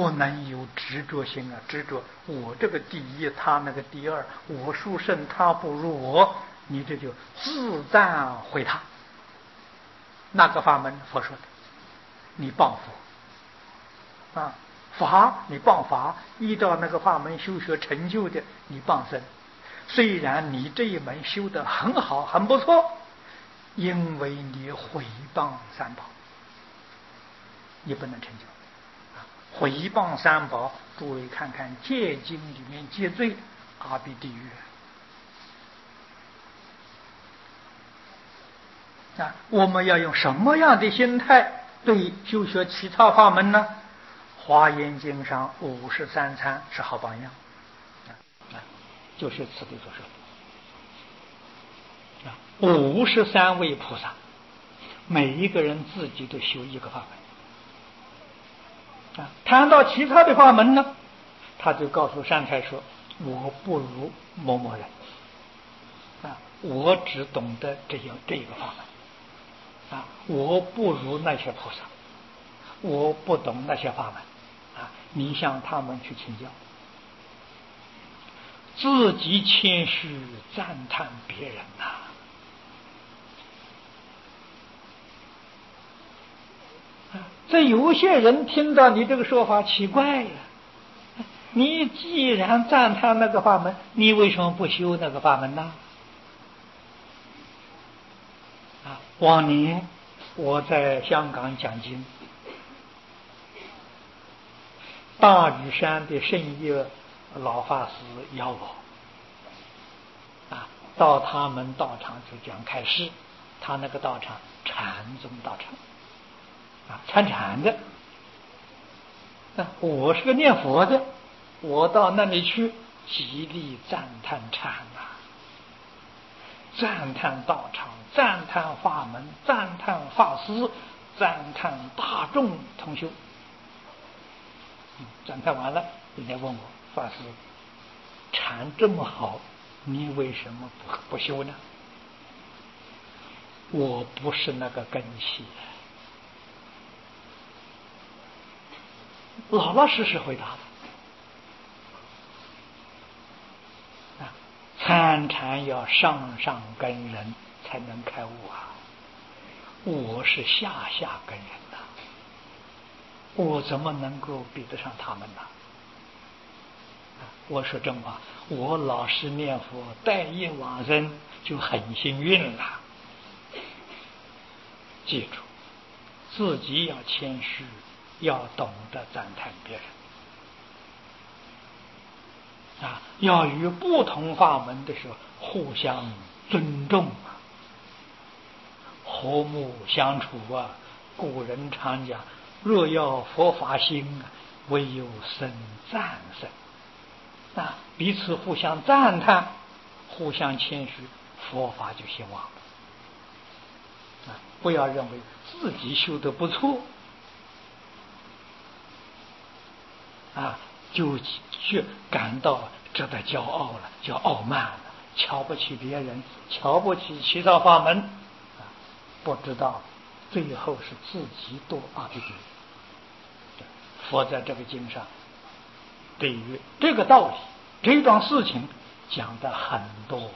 不能有执着心啊！执着我这个第一，他那个第二，我殊胜，他不如我，你这就自赞毁他。那个法门佛说的，你谤佛啊，法你谤法，依照那个法门修学成就的，你谤僧。虽然你这一门修得很好，很不错，因为你毁谤三宝，你不能成就。毁谤三宝，诸位看看戒经里面戒罪，阿鼻地狱啊！我们要用什么样的心态对修学其他法门呢？华严经上53参是好榜样就是此地所说53位菩萨，每一个人自己都修一个法门。谈到其他的法门呢，他就告诉善财说：“我不如某某人我只懂得这个法门我不如那些菩萨，我不懂那些法门你向他们去请教。”自己谦虚赞叹别人这有些人听到你这个说法奇怪了，你既然赞叹那个法门，你为什么不修那个法门呢？往年我在香港讲经，大屿山的圣业老法师邀我到他们道场去讲开示。他那个道场禅宗道场参禅的我是个念佛的，我到那里去极力赞叹禅赞叹道场，赞叹法门，赞叹法师，赞叹大众同修。赞叹完了，人家问我：“法师，禅这么好，你为什么不修呢？”我不是那个根器，老老实实回答了。参禅要上上根人才能开悟我是下下根人我怎么能够比得上他们呢？我说真话，我老实念佛待业往生就很幸运了。记住，自己要谦虚，要懂得赞叹别人要与不同法门的时候互相尊重和睦相处古人常讲，若要佛法兴唯有生赞生彼此互相赞叹，互相谦虚，佛法就兴旺不要认为自己修得不错就感到值得骄傲了，就傲慢了，瞧不起别人，瞧不起其他法门不知道最后是自己堕阿鼻地狱。佛在这个经上对于这个道理，这桩事情讲的很多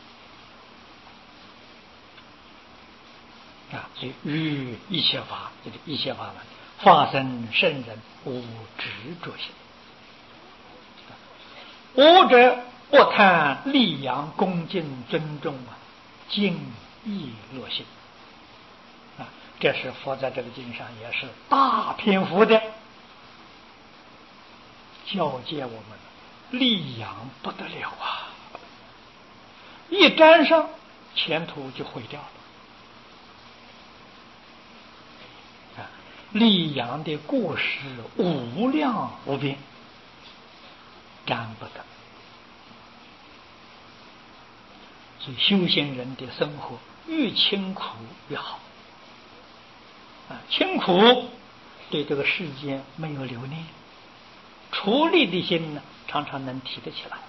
所以于一切法，这个一切法门，发生圣人无执着心。我者不贪利养恭敬尊重敬意乐心这是佛在这个经上也是大篇幅的教诫我们，利养不得了一沾上前途就毁掉了利养的过失无量无边，沾不得。所以修行人的生活越清苦越好清苦对这个世间没有留恋，出离的心呢常常能提得起来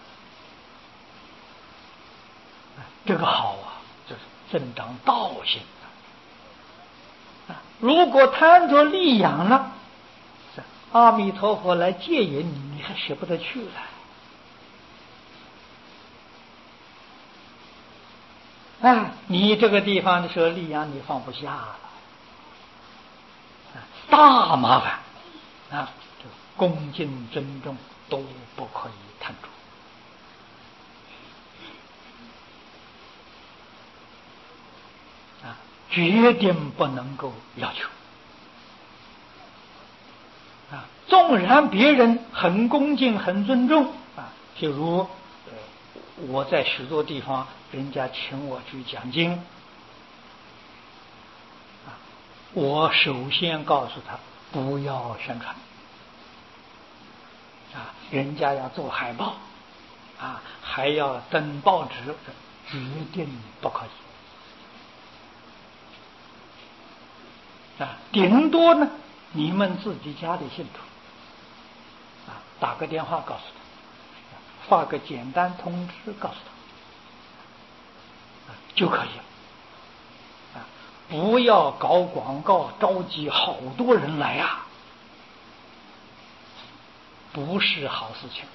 这个好就是增长道心如果贪着利养了， 阿弥陀佛来接引你，你还舍不得去了。你这个地方的时候，力量你放不下了，大麻烦这恭敬尊重都不可以贪着决定不能够要求纵然别人很恭敬很尊重譬如我在许多地方人家请我去讲经我首先告诉他不要宣传人家要做海报还要登报纸，决定不可以顶多呢你们自己家里信徒打个电话告诉他，发个简单通知告诉他就可以了不要搞广告召集好多人来不是好事情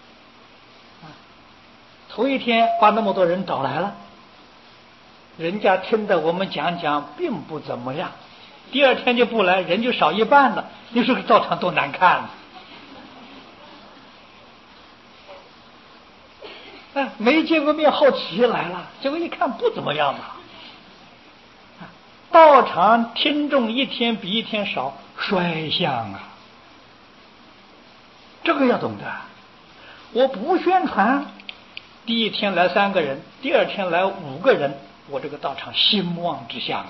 头一天把那么多人找来了，人家听得我们讲并不怎么样，第二天就不来，人就少一半了，你说道场多难看没见过面好奇来了，结果一看不怎么样嘛。道场听众一天比一天少，衰相这个要懂得。我不宣传，第一天来3个人，第二天来5个人，我这个道场兴旺之相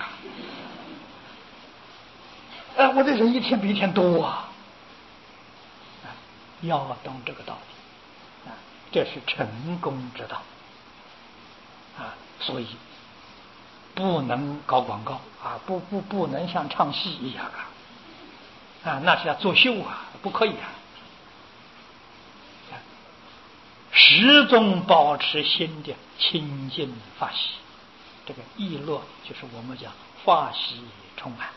我的人一天比一天多要懂这个道理这是成功之道所以不能搞广告不能像唱戏一样那是要作秀不可以始终保持心的清净法喜，这个意乐就是我们讲法喜充满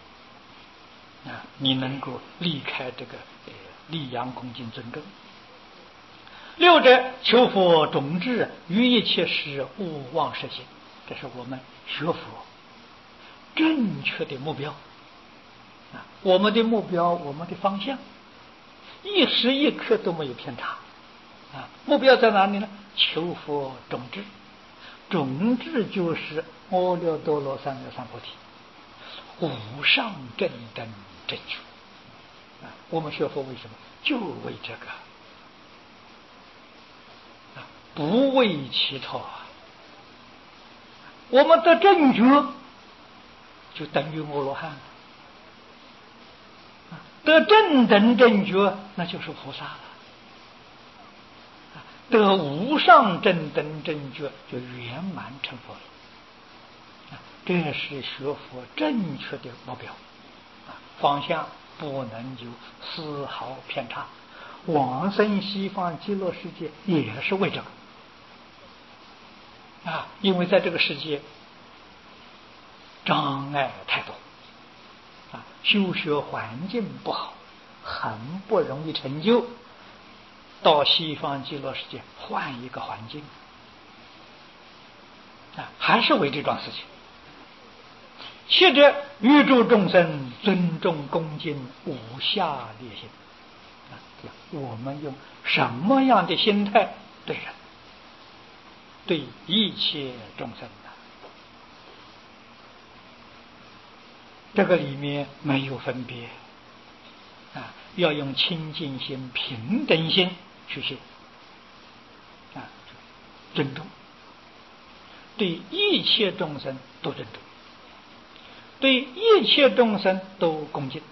你能够离开这个力扬恭敬尊重。6者求佛种智，于一切事勿忘实行，这是我们学佛正确的目标我们的目标，我们的方向一时一刻都没有偏差目标在哪里呢？求佛种智，种智就是阿耨多罗三藐三菩提，无上正等正觉我们学佛为什么？就为这个不为其他我们的正觉就等于阿罗汉得正等正觉那就是菩萨了得无上正等正觉就圆满成佛了这是学佛正确的目标方向不能有丝毫偏差往生西方极乐世界也是为这个因为在这个世界障碍太多修学环境不好，很不容易成就，到西方极乐世界换一个环境还是为这桩事情。7者欲诸众生尊重恭敬无下劣心我们用什么样的心态对人对一切众生这个里面没有分别要用清净心平等心去修尊重对一切众生都尊重，对一切众生都恭敬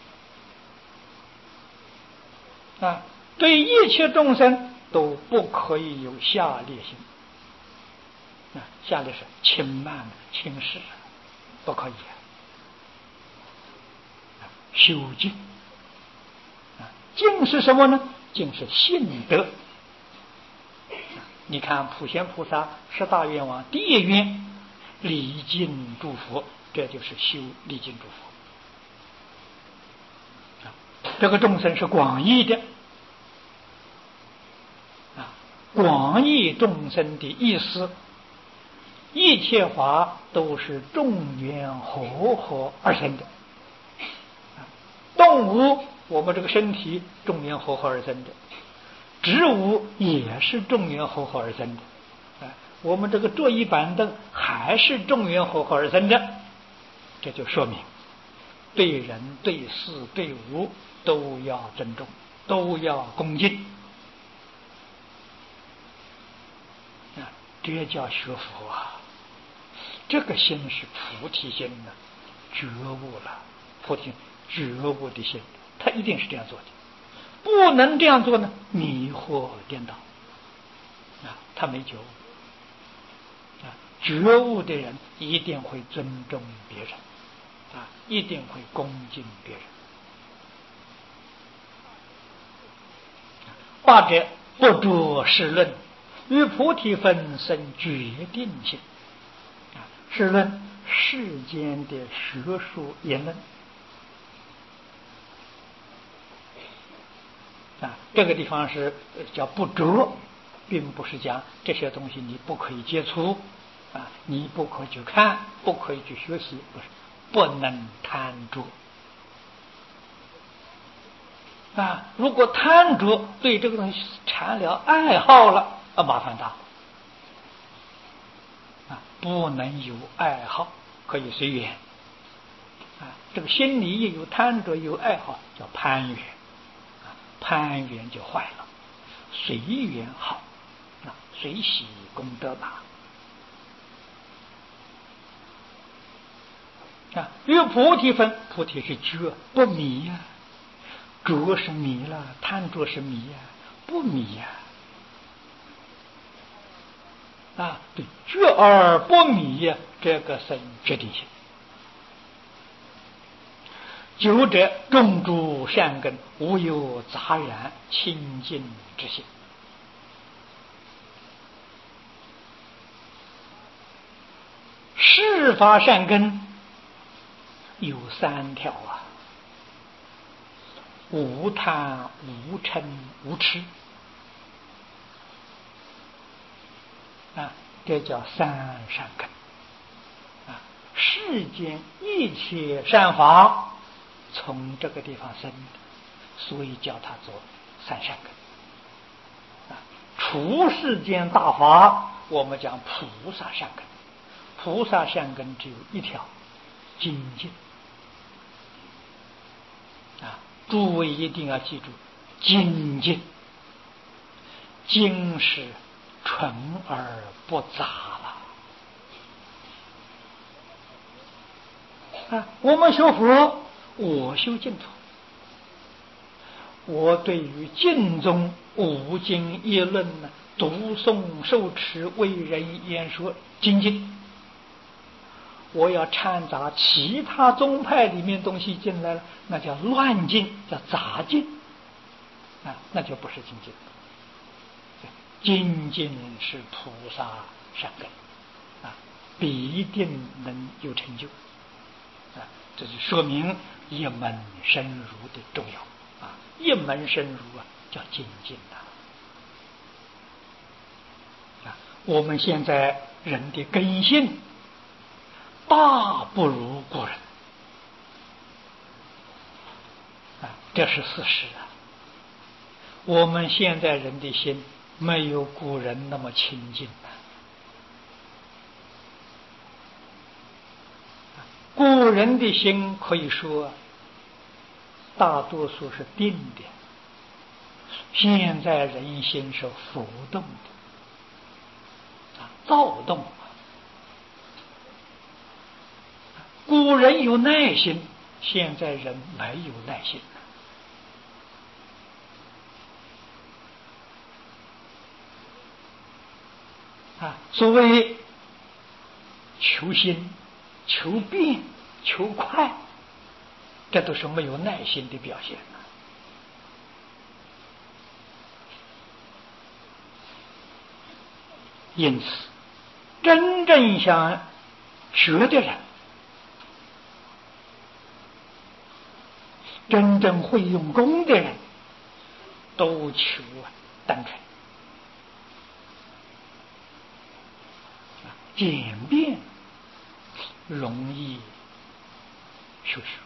对一切众生都不可以有下劣心下劣是轻慢轻视不可以修净净是什么呢？净是信德你看普贤菩萨10大愿望第一愿礼敬诸佛，这就是修礼敬诸佛这个众生是广义的啊，广义众生的意思，一切法都是众缘和合而生的。动物，我们这个身体众缘和合而生的；植物也是众缘和合而生的。我们这个桌椅板凳还是众缘和合而生的。这就说明，对人、对事、对物都要尊重，都要恭敬。这叫学佛啊！这个心是菩提心呢，觉悟了，菩提觉悟的心，他一定是这样做的。不能这样做呢，迷惑颠倒他没觉悟觉悟的人一定会尊重别人一定会恭敬别人。八者不着世论，与菩提分生决定性世论，世间的学术言论这个地方是叫不着，并不是讲这些东西你不可以接触你不可以去看，不可以去学习，不是，不能贪着如果贪着，对这个东西产了爱好了麻烦大不能有爱好，可以随缘这个心里也有贪着有爱好，叫攀缘攀缘就坏了，随缘好随喜功德大与菩提分，菩提是觉不迷着是迷了，贪着是迷不迷对，觉而不迷这个是决定性。九者种诸善根，无有杂染，清净之心。世法善根有3条无贪无嗔无痴这叫三善根世间一切善法从这个地方生的，所以叫它做三善根除世间大法，我们讲菩萨善根。菩萨善根只有一条，精进诸位一定要记住，精进，精是纯而不杂了我们学佛，我修净土，我对于净宗五经一论读诵受持为人演说精进，我要掺杂其他宗派里面东西进来了，那叫乱进，叫杂进那就不是精进。精进是菩萨善根必定能有成就这就说明一门深入的重要一门深入叫精进我们现在人的根性大不如古人这是事实我们现在人的心没有古人那么清净古人的心可以说大多数是定的，现在人心是浮动的躁动古人有耐心，现在人没有耐心所谓求新、求变、求快，这都是没有耐心的表现因此真正想学的人真正会用功的人，都求单纯、简便，容易修持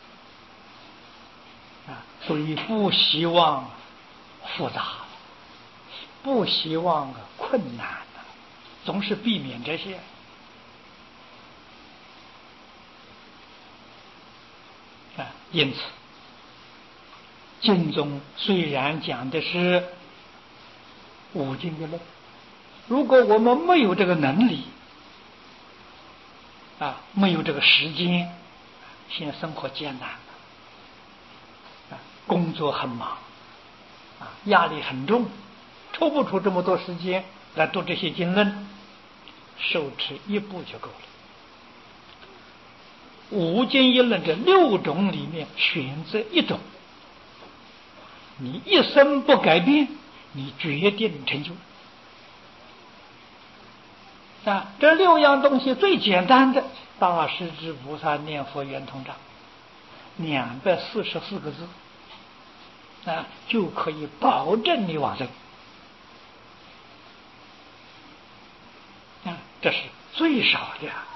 所以不希望复杂，不希望困难总是避免这些。因此经中虽然讲的是五经的论，如果我们没有这个能力没有这个时间，现在生活艰难工作很忙压力很重，抽不出这么多时间来读这些经论，受持一部就够了。五经一论这6种里面选择一种，你一生不改变，你决定成就这6样东西最简单的，大势至菩萨念佛圆通章244个字就可以保证你往生这是最少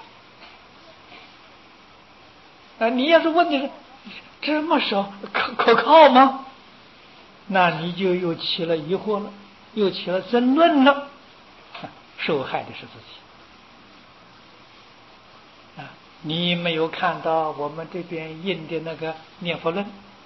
的你要是问的是这么少可靠吗？那你就又起了疑惑了，又起了争论了受害的是自己你没有看到我们这边印的那个念佛论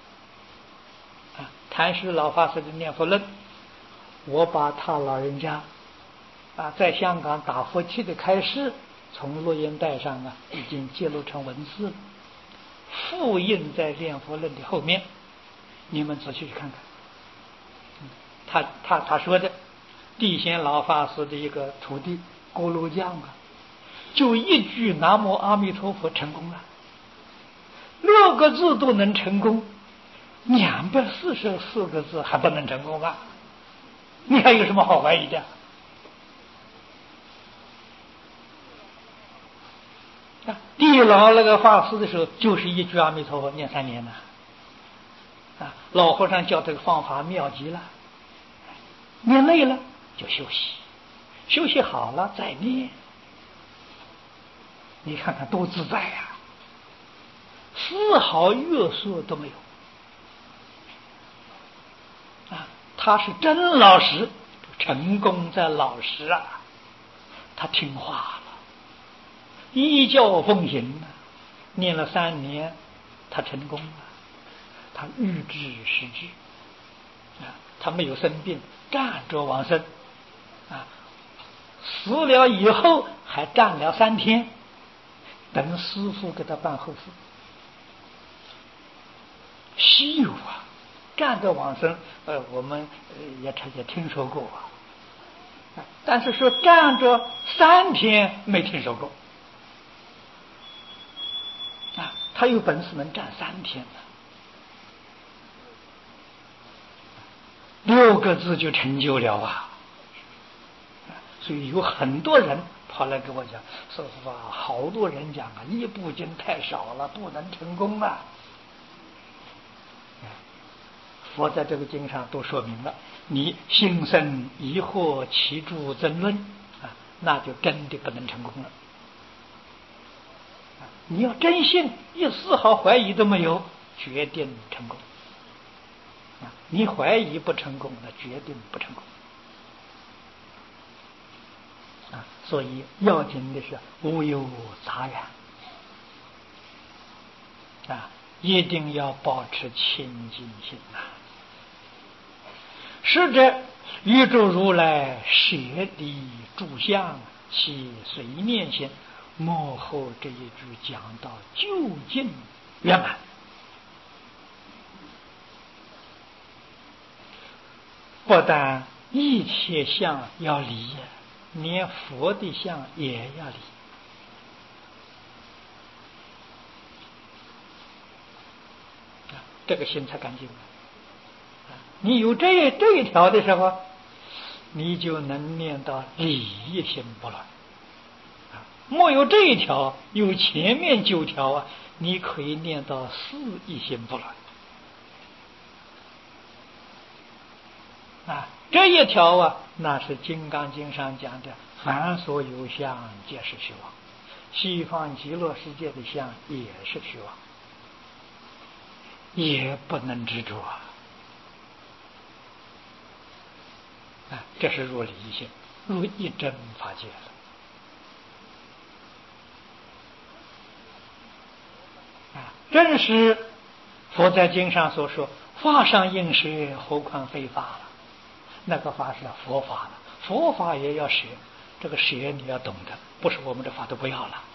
谭师老法师的念佛论，我把他老人家在香港打佛七的开示从录音带上已经记录成文字了，复印在念佛论的后面，你们仔细去看看他说的地仙老法师的一个徒弟锅炉匠就一句南无阿弥陀佛成功了，6个字都能成功，244个字还不能成功吗？你还有什么好怀疑的？地老那个法师的时候，就是一句阿弥陀佛念3年老和尚教这个方法妙极了，念累了就休息，休息好了再念，你看看多自在丝毫约束都没有他是真老实，成功在老实他听话了，依教奉行念了3年，他成功了，他预知时至他没有生病，站着往生死了以后还站了3天，等师父给他办后事。稀有站着往生我们也听说过但是说站着3天没听说过他有本事能站3天6个字就成就了所以有很多人跑来跟我讲，师父好多人讲一部经太少了，不能成功佛在这个经上都说明了，你心生疑惑，起诸争论那就真的不能成功了你要真信，一丝毫怀疑都没有，决定成功你怀疑不成功，那决定不成功所以要紧的是无有杂染一定要保持清净心使者宇宙如来舍离诸相，其随念心，幕后这一句讲到究竟圆满不但一切相要离连佛的相也要离这个心才干净你有这一条的时候，你就能念到理一心不乱没有这一条，有前面9条你可以念到事一心不乱这一条啊，那是《金刚经》上讲的，凡所有相，皆是虚妄。西方极乐世界的相也是虚妄，也不能执着这是入离心，入一真法界了。正是佛在经上所说，法上应舍，何况非法了。那个法是佛法了，佛法也要舍，这个舍你要懂得，不是我们的法都不要了，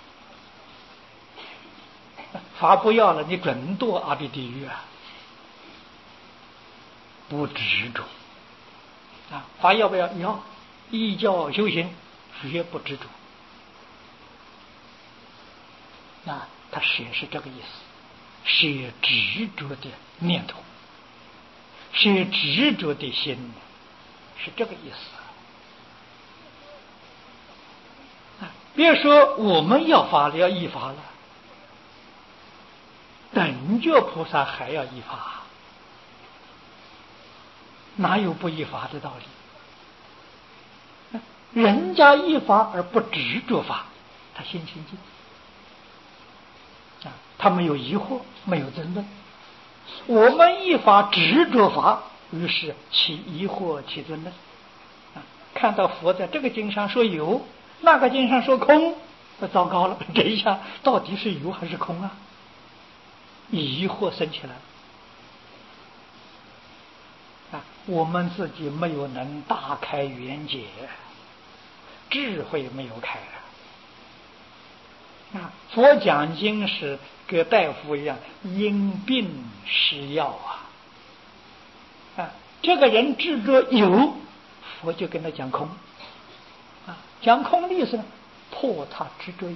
法不要了，你准堕阿鼻地狱不执着法要不要？要，依教修行，绝不执着他舍是这个意思，舍执着的念头，舍执着的心，是这个意思别说我们要法了，要依法了，等觉菩萨还要依法，哪有不依法的道理？人家依法而不执着法，他心清净他没有疑惑，没有争论。我们依法执着法，于是起疑惑，起争论看到佛在这个经上说有，那个经上说空，那糟糕了，这一下到底是有还是空疑惑生起来我们自己没有能大开圆解，智慧没有开佛讲经是跟大夫一样，因病施药这个人执着有，佛就跟他讲空讲空的意思呢，破他执着有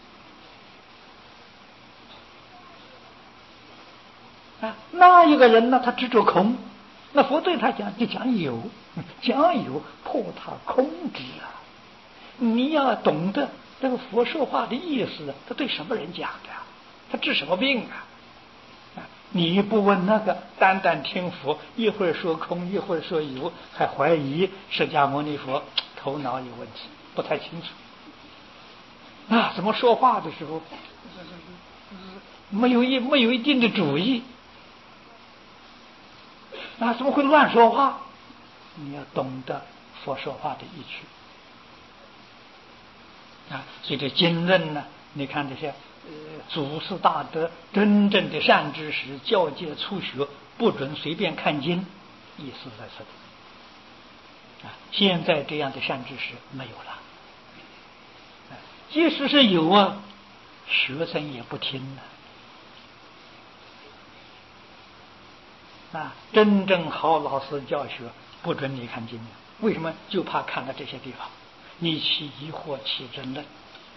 那一个人呢，他执着空，那佛对他讲就讲有，讲有破他空执你要懂得这个佛说话的意思，他对什么人讲的他治什么病你不问那个，单单听佛，一会儿说空，一会儿说有，还怀疑释迦牟尼佛头脑有问题，不太清楚怎么说话的时候没有一定的主意怎么会乱说话？你要懂得佛说话的意趣所以这经论呢，你看这些祖师大德，真正的善知识，教诫初学，不准随便看经，意思在这里现在这样的善知识没有了即使是有学生也不听真正好老师教学不准你看经为什么？就怕看到这些地方你起疑惑，起争论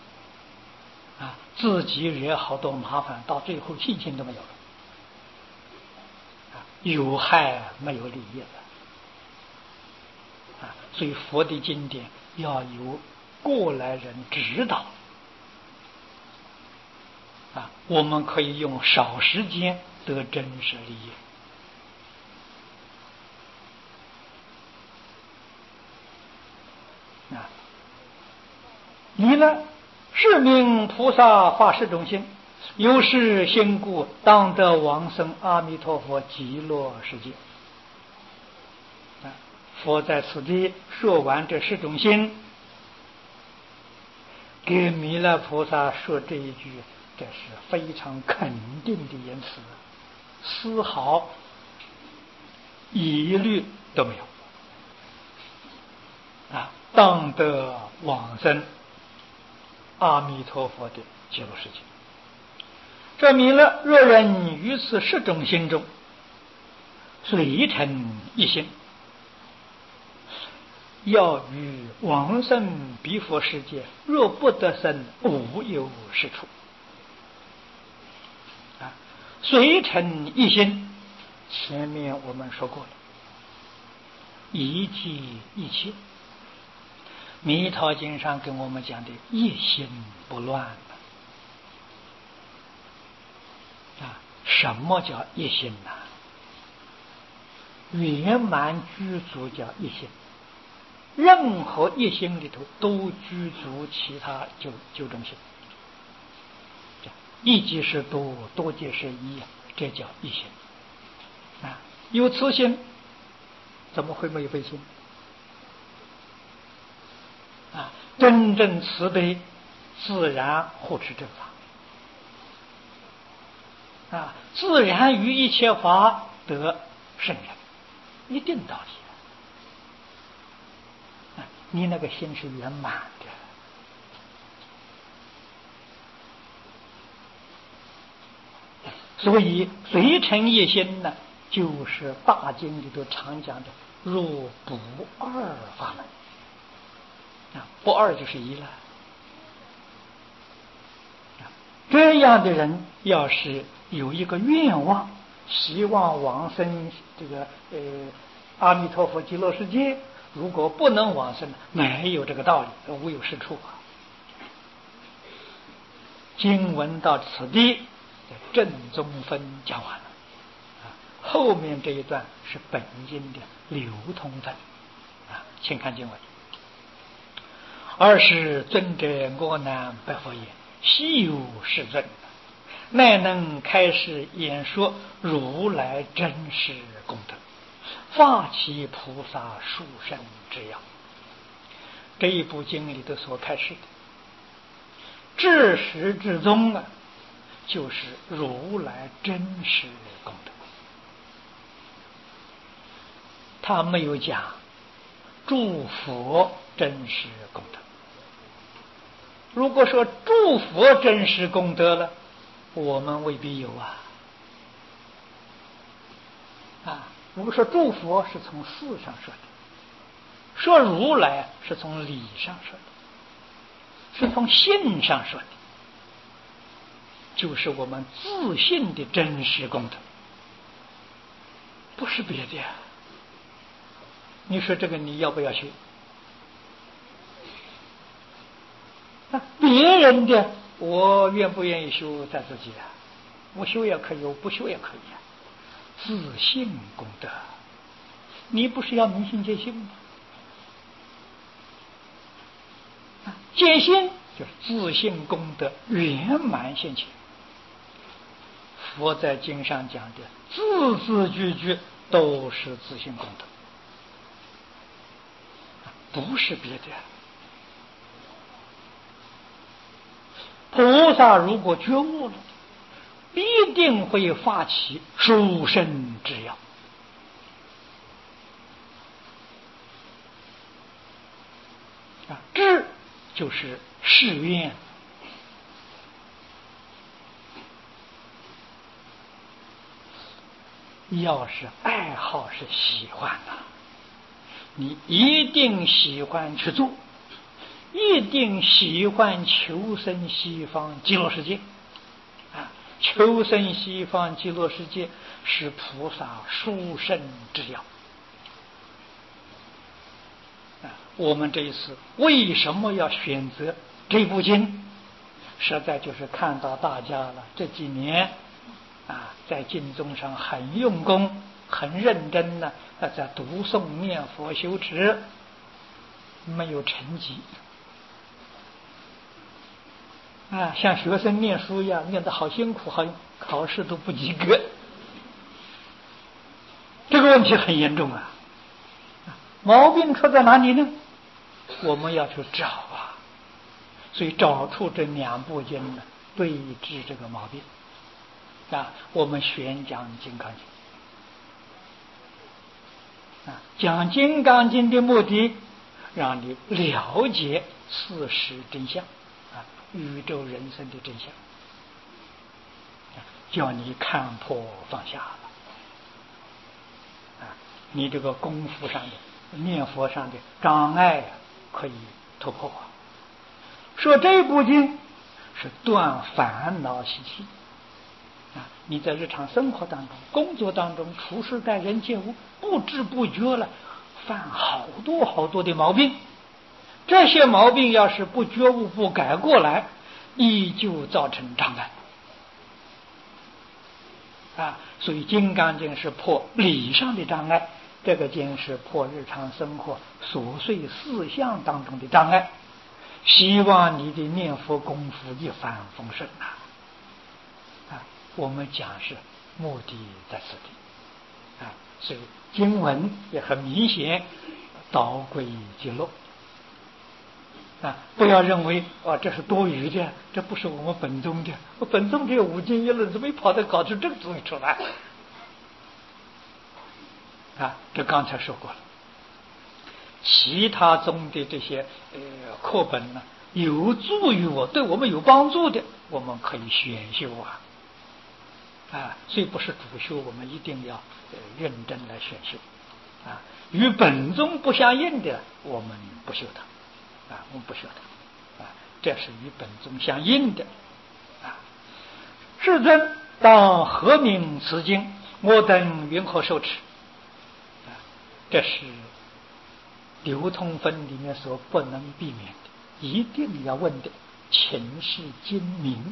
自己惹好多麻烦，到最后信心都没有了有害没有利益了所以佛的经典要有过来人指导我们可以用少时间得真实利益你呢？是名菩萨发誓中心，有是心故，当得往生阿弥陀佛极乐世界。佛在此地说完这10种心，给弥勒菩萨说这一句，这是非常肯定的言辞，丝毫疑虑都没有当得往生阿弥陀佛的极乐世界。这弥勒若人于此10种心中随成一心，要于往生彼佛世界，若不得生，无有是处随成一心，前面我们说过了，一即一切。弥陀经上跟我们讲的一心不乱什么叫一心圆满具足叫一心，任何一心里头都具足其他九种心。一即是多，多即是一，这叫一心。有慈心，怎么会没有悲心？真正慈悲，自然护持正法。自然于一切法得胜人，一定道理。你那个心是圆满的。所以随成一心呢，就是大经里头常讲的若不二法门。不二就是一了。这样的人要是有一个愿望，希望往生这个阿弥陀佛极乐世界，如果不能往生，没有这个道理，无有是处经文到此地，正宗分讲完了。后面这一段是本经的流通分。请看经文。二是尊者阿难白佛言：昔有世尊，乃能开示演说如来真实功德，发起菩萨殊胜之要。这一部经里头所开示的至始至终就是如来真实功德。他没有讲诸佛真实功德。如果说诸佛真实功德了，我们未必有如果说诸佛是从事上说的，说如来是从理上说的，是从性上说的，就是我们自信的真实功德，不是别的。你说这个你要不要修？别人的我愿不愿意修在自己我修也可以，我不修也可以自信功德，你不是要明心见性吗？见性就是自信功德圆满现前。佛在经上讲的字字句句都是自信功德，不是别的。菩萨如果觉悟了，必定会发起殊胜之要。志就是誓愿，要是爱好是喜欢你一定喜欢去做，一定喜欢求生西方极乐世界求生西方极乐世界是菩萨殊胜之要。我们这一次为什么要选择这部经？实在就是看到大家了这几年在经宗上很用功、很认真的在读诵念佛修持，没有成绩像学生念书一样念得好辛苦，好考试都不及格，这个问题很严重毛病出在哪里呢？我们要去找所以找出这两部经呢，对治这个毛病我们选讲金刚经讲金刚经的目的，让你了解事实真相宇宙人生的真相，叫你看破放下了你这个功夫上的念佛上的障碍可以突破说这部经是断烦恼习气你在日常生活当中、工作当中、处事待人接物，不知不觉了犯好多好多的毛病，这些毛病要是不觉悟、不改过来，依旧造成障碍所以金刚经是破理上的障碍， 这个经是破日常生活琐碎事项当中的障碍，希望你的念佛功夫一帆风顺我们讲是目的在此地所以经文也很明显，导归极乐不要认为这是多余的，这不是我们本宗的，我本宗只有五经一论，怎么跑得搞出这个东西出来这刚才说过了，其他宗的这些课本呢，有助于对我们有帮助的，我们可以选修所以不是主修，我们一定要认真来选修与本宗不相应的，我们不修它我们不修它这是与本宗相应的世尊当何名此经？我等云何受持？这是流通分里面所不能避免的，一定要问的，请示经名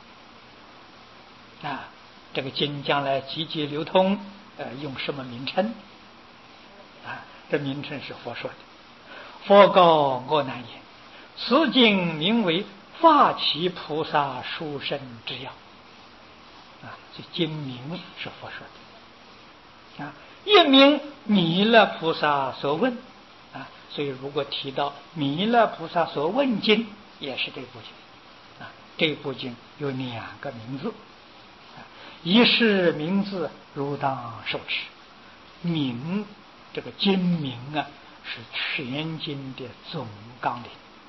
这个经将来集结流通用什么名称这名称是佛说的。佛告我难言，此经名为法起菩萨殊胜之要这经名是佛说的一名弥勒菩萨所问所以如果提到弥勒菩萨所问经，也是这部经这部经有两个名字一是名字如当受持，名这个经名是全经的总纲领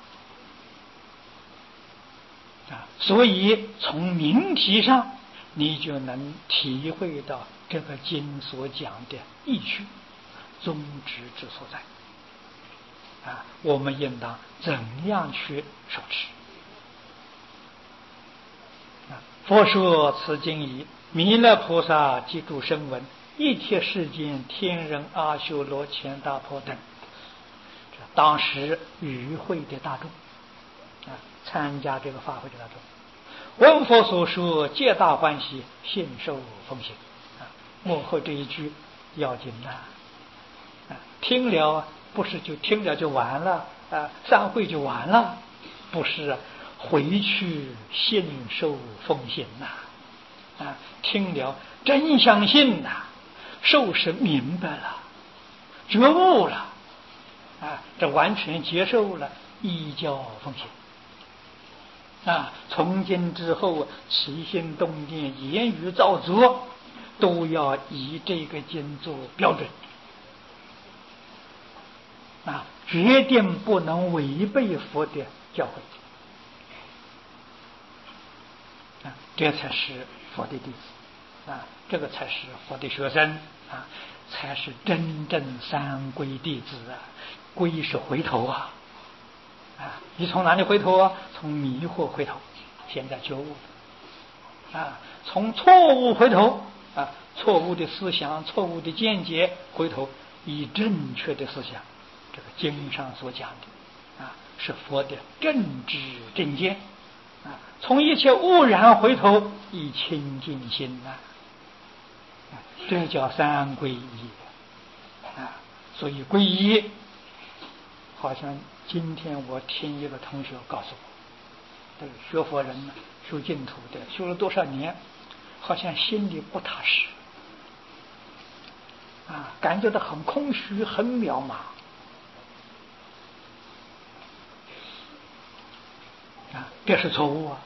所以从名题上你就能体会到这个经所讲的意趣宗旨之所在我们应当怎样去受持佛说此经已，弥勒菩萨即诸声闻，一切世间天人阿修罗乾大婆等，当时与会的大众参加这个法会的大众，闻佛所说，皆大欢喜，信受奉行幕后这一句要紧听了不是就听了就完了散会就完了，不是回去信受奉行听了真相信受是明白了，觉悟了这完全接受了，依教奉行从今之后起心动念言语造作都要以这个经做标准决定不能违背佛的教诲这才是佛的弟子这个才是佛的学生才是真正三皈弟子皈是回头你从哪里回头从迷惑回头，现在觉悟从错误回头错误的思想错误的见解回头，以正确的思想，这个经上所讲的是佛的正知正见从一切污染回头，以清净心这叫三皈依所以皈依好像今天我听一个同学告诉我，学佛人修净土的修了多少年，好像心里不踏实感觉到很空虚很渺茫这是错误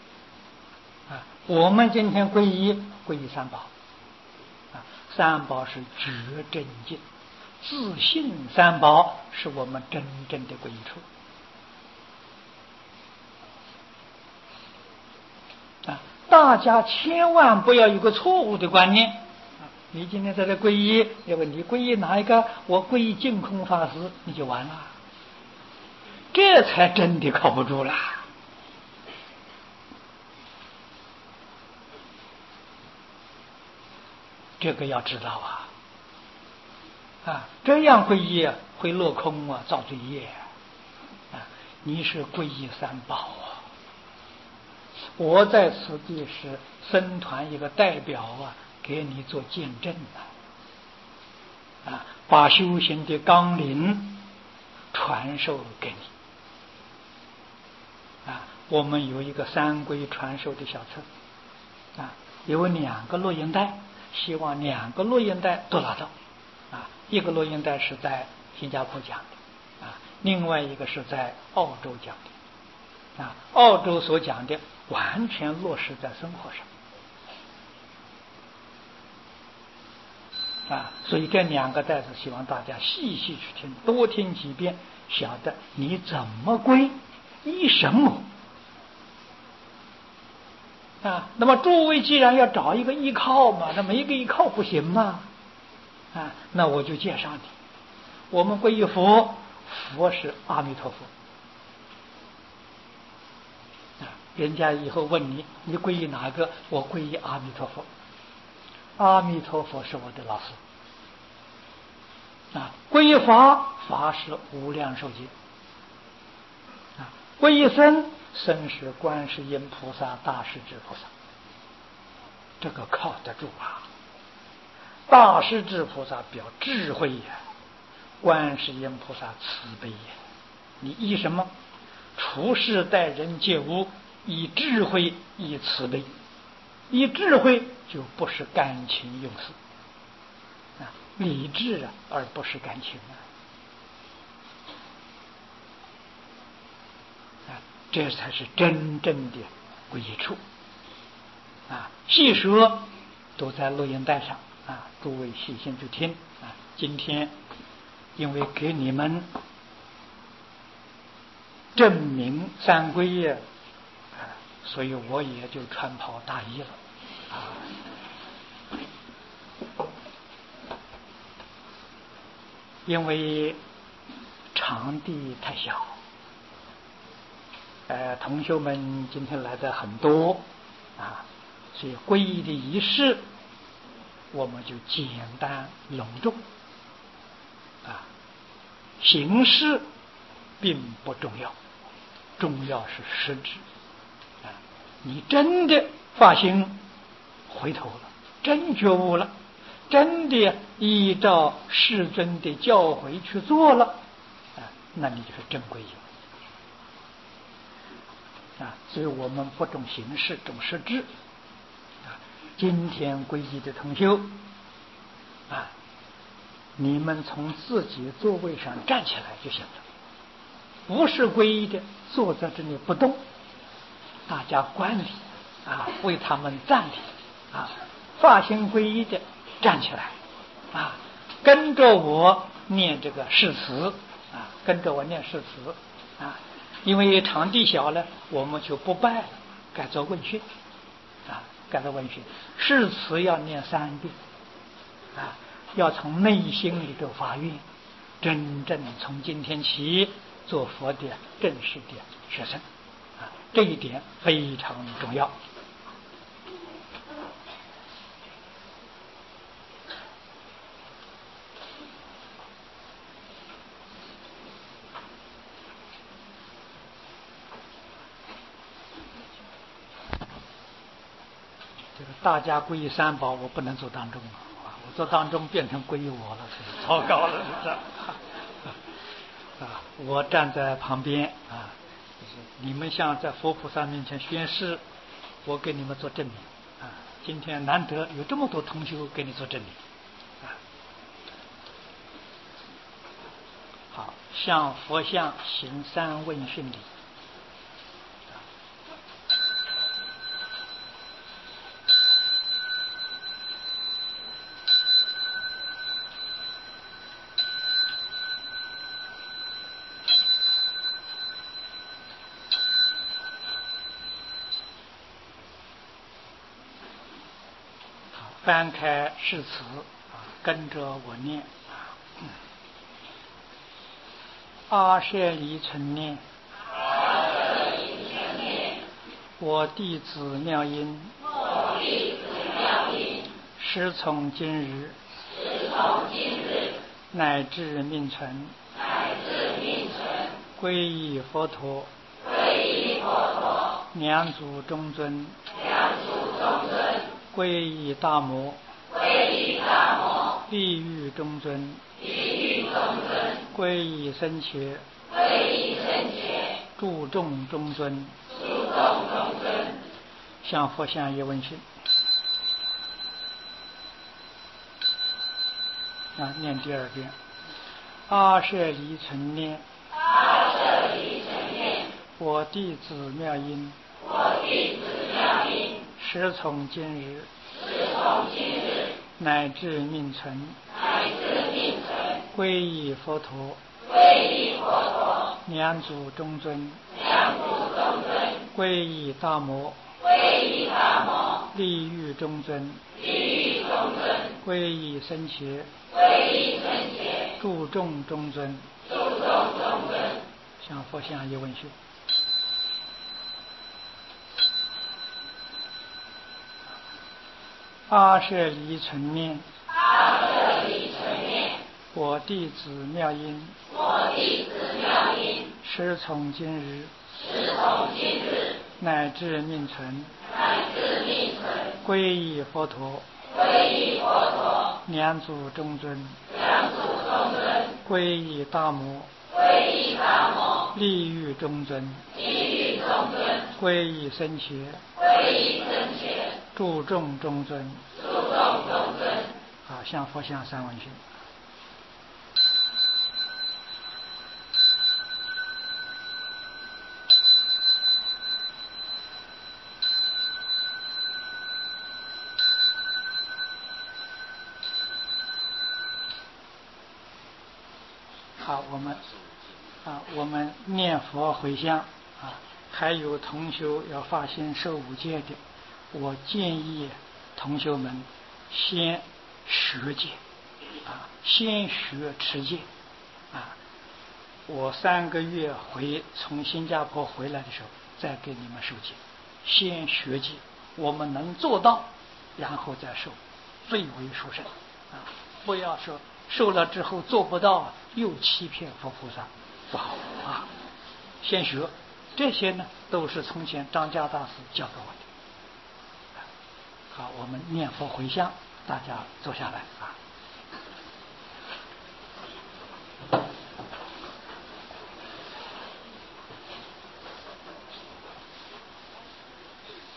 我们今天皈依三宝三宝是觉正境，自信三宝是我们真正的皈依处大家千万不要有个错误的观念你今天在这皈依，要问你皈依哪一个，我皈依净空法师，你就完了，这才真的靠不住了这个要知道这样皈依会落空造罪业你是皈依三宝我在此地是僧团一个代表给你做见证把修行的纲领传授给你。我们有一个三规传授的小册，有2个录音带，希望2个录音带都拿到。一个录音带是在新加坡讲的，另外一个是在澳洲讲的。澳洲所讲的完全落实在生活上。所以这2个带子希望大家细细去听，多听几遍，晓得你怎么归依什么。那么诸位既然要找一个依靠嘛，那没一个依靠不行嘛。那我就介绍你，我们皈依佛，佛是阿弥陀佛。人家以后问你，你皈依哪个？我皈依阿弥陀佛。阿弥陀佛是我的老师。皈依法，法是无量寿经。皈依僧，僧是观世音菩萨、大势至菩萨。这个靠得住啊！大势至菩萨表智慧也，观世音菩萨慈悲也。你依什么？处事待人接物，以智慧，以慈悲。以智慧就不是感情用事，理智而不是感情这才是真正的皈依处。细说都在录音带上，诸位细心去听。今天因为给你们证明三皈所以我也就穿袍大衣了。因为场地太小，同学们今天来的很多所以皈依的仪式我们就简单隆重形式并不重要，重要是实质你真的发心回头了，真觉悟了，真的依照世尊的教诲去做了那你就是真皈依所以我们不重形式，重实质今天皈依的同修你们从自己座位上站起来就行了，不是皈依的坐在这里不动，大家观礼为他们赞礼发心皈依的站起来跟着我念这个誓词跟着我念誓词因为场地小了，我们就不拜了，改做问讯改做问讯。誓词要念3遍要从内心里头发愿，真正从今天起做佛的正式的学生这一点非常重要。这个大家皈依三宝，我不能做当中我做当中变成皈依我了，糟糕了我站在旁边你们像在佛菩萨面前宣誓，我给你们做证明今天难得有这么多同修给你做证明好，向佛像行3问讯礼。翻开誓词跟着我念阿舍离存念，我弟子妙音，时从今日乃至命存，皈依佛陀，两祖中尊，皈依大摩，地狱中尊， 皈依僧伽，诸众中尊。向佛向业问讯。念第二遍。阿舍离尘念，我弟子妙音，时从今日，乃至命存，皈依佛陀，两祖中尊，皈依大摩，利欲中尊，皈依僧伽，诸众中尊。向佛向业问讯。阿舍离尘念，我弟子妙音，时从今日，乃至命存，皈依佛陀，两祖中尊，皈依大摩，利欲中尊，皈依僧伽，诸众中尊。好，向佛向三问讯。好，我们念佛回向还有同修要发心受五戒的，我建议同修们先学戒先学持戒我3个月从新加坡回来的时候再给你们受戒，先学戒，我们能做到然后再受，最为殊胜不要说受了之后做不到又欺骗佛菩萨，不好先学，这些呢都是从前张家大师教给我的。好，我们念佛回向，大家坐下来